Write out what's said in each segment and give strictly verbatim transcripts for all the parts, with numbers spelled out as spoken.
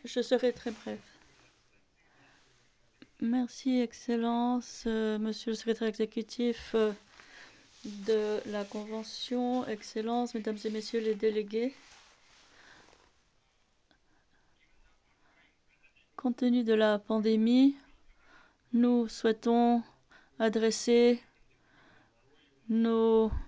Je serai très bref. Merci, Excellence, euh, Monsieur le secrétaire exécutif euh, de la Convention, Excellence, Mesdames et Messieurs les délégués. Compte tenu de la pandémie, nous souhaitons adresser nos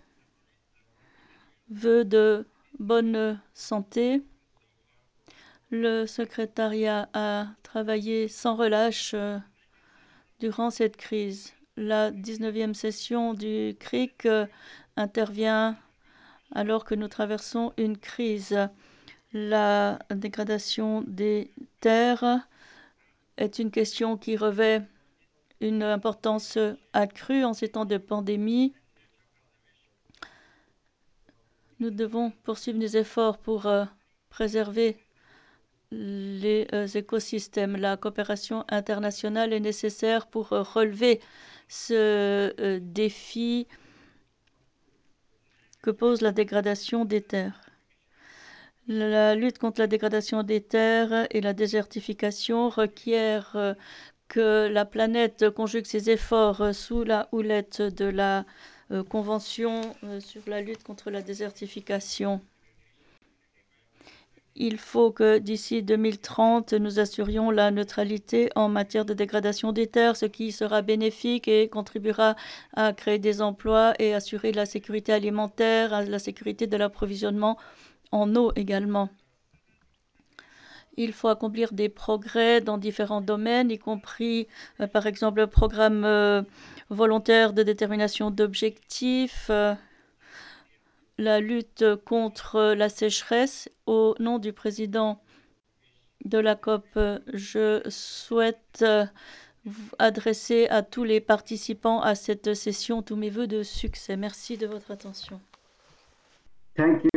vœux de bonne santé. Le secrétariat a travaillé sans relâche euh, durant cette crise. La dix-neuvième session du C R I C euh, intervient alors que nous traversons une crise. La dégradation des terres est une question qui revêt une importance accrue en ces temps de pandémie. Nous devons poursuivre des efforts pour euh, préserver les euh, écosystèmes. La coopération internationale est nécessaire pour euh, relever ce euh, défi que pose la dégradation des terres. La lutte contre la dégradation des terres et la désertification requiert euh, que la planète conjugue ses efforts euh, sous la houlette de la euh, Convention euh, sur la lutte contre la désertification. Il faut que d'ici deux mille trente, nous assurions la neutralité en matière de dégradation des terres, ce qui sera bénéfique et contribuera à créer des emplois et assurer la sécurité alimentaire, la sécurité de l'approvisionnement en eau également. Il faut accomplir des progrès dans différents domaines, y compris euh, par exemple le programme euh, volontaire de détermination d'objectifs, euh, la lutte contre la sécheresse. Au nom du président de la COP, euh, je souhaite euh, adresser à tous les participants à cette session tous mes vœux de succès. Merci de votre attention. Thank you.